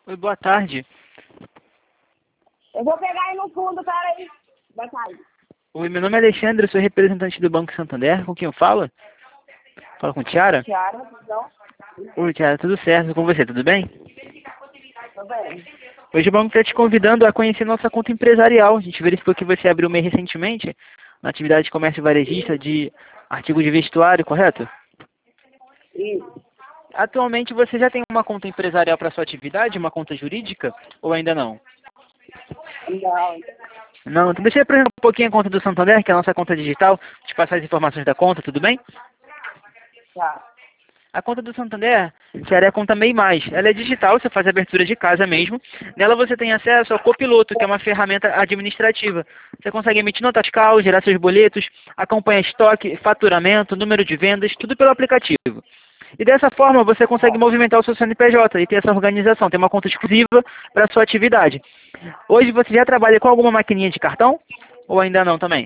Oi, boa tarde. Eu vou pegar aí no fundo, cara aí. Boa tarde. Oi, meu nome é Alexandre, eu sou representante do Banco Santander. Com quem eu falo? Fala com Tiara? Tiara, não? Oi, Tiara, tudo certo com você, tudo bem? Tô bem. Hoje o banco está te convidando a conhecer nossa conta empresarial. A gente verificou que você abriu MEI recentemente na atividade de comércio varejista de artigos de vestuário, correto? Isso. Atualmente você já tem uma conta empresarial para sua atividade, uma conta jurídica, ou ainda não? Não. Não, então deixa eu apresentar um pouquinho a conta do Santander, que é a nossa conta digital, te passar as informações da conta, tudo bem? Tá. A conta do Santander, que é a conta MEI+. Ela é digital, você faz a abertura de casa mesmo. Nela você tem acesso ao Copiloto, que é uma ferramenta administrativa. Você consegue emitir nota fiscal, gerar seus boletos, acompanha estoque, faturamento, número de vendas, tudo pelo aplicativo. E dessa forma você consegue movimentar o seu CNPJ e ter essa organização, ter uma conta exclusiva para a sua atividade. Hoje você já trabalha com alguma maquininha de cartão? Ou ainda não também?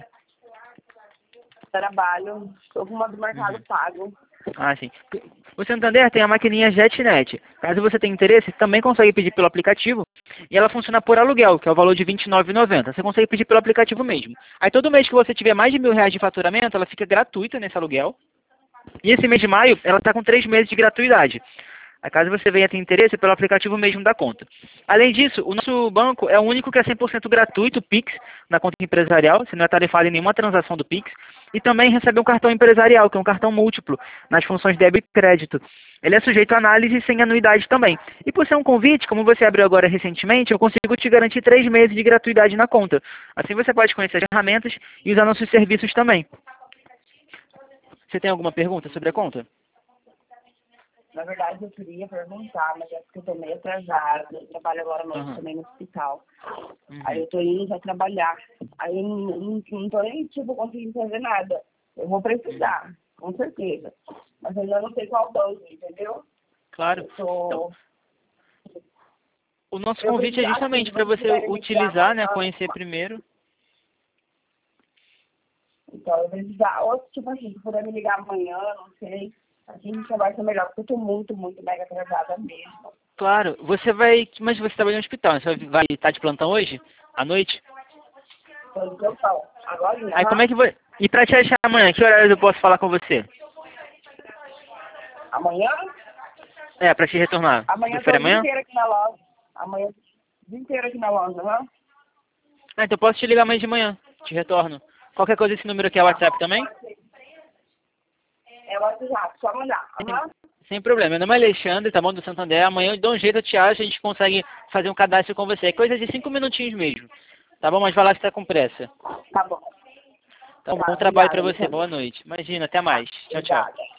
Trabalho. Tô com uma do Mercado Pago. Ah, sim. O Santander tem a maquininha JetNet. Caso você tenha interesse, também consegue pedir pelo aplicativo. E ela funciona por aluguel, que é o valor de R$ 29,90. Você consegue pedir pelo aplicativo mesmo. Aí todo mês que você tiver mais de R$ 1.000 de faturamento, ela fica gratuita nesse aluguel. E esse mês de maio, ela está com 3 meses de gratuidade. Aí, caso você venha ter interesse, pelo aplicativo mesmo da conta. Além disso, o nosso banco é o único que é 100% gratuito, Pix, na conta empresarial. Você não é tarifado em nenhuma transação do Pix. E também recebe um cartão empresarial, que é um cartão múltiplo, nas funções débito e crédito. Ele é sujeito a análise sem anuidade também. E por ser um convite, como você abriu agora recentemente, eu consigo te garantir 3 meses de gratuidade na conta. Assim você pode conhecer as ferramentas e usar nossos serviços também. Você tem alguma pergunta sobre a conta? Na verdade, eu queria perguntar, mas é porque eu tô meio atrasada. Eu trabalho agora à noite também no hospital. Aí eu tô indo já trabalhar. Aí eu não tô nem, tipo, conseguindo fazer nada. Eu vou precisar, com certeza. Mas eu ainda não sei qual banco, entendeu? Claro. Eu tô... Então, o nosso Eu convite é preciso, assim, justamente se para vocês você quiserem me ligar utilizar, né, amanhã, conhecer primeiro. então eu vou precisar, ou tipo assim, se puder me ligar amanhã, não sei. Assim a gente conversa melhor, porque eu tô muito mega atrasada mesmo. Claro, você vai, mas você trabalha no hospital, né? Você vai estar de plantão hoje, à noite? Tô de plantão. Agora, Aí como aham. é que vai? E para te achar amanhã, que horário eu posso falar com você? Amanhã? É, para te retornar. Amanhã eu tô Segunda-feira o dia amanhã? inteiro aqui na loja. Amanhã, o dia inteiro aqui na loja, aham. Ah, então eu posso te ligar amanhã de manhã, te retorno. Qualquer coisa, esse número aqui é WhatsApp também? É o WhatsApp, só mandar. Aham. Sem problema. Meu nome é Alexandre, tá bom? Do Santander. Amanhã eu dou um jeito, eu te acho, a gente consegue fazer um cadastro com você. É coisa de 5 minutinhos mesmo. Tá bom? Mas vai lá que tá com pressa. Tá bom. Então, Tá, bom trabalho obrigada, pra você. Alexandre. Boa noite. Imagina, até Tá, mais. Tchau, tchau. obrigada.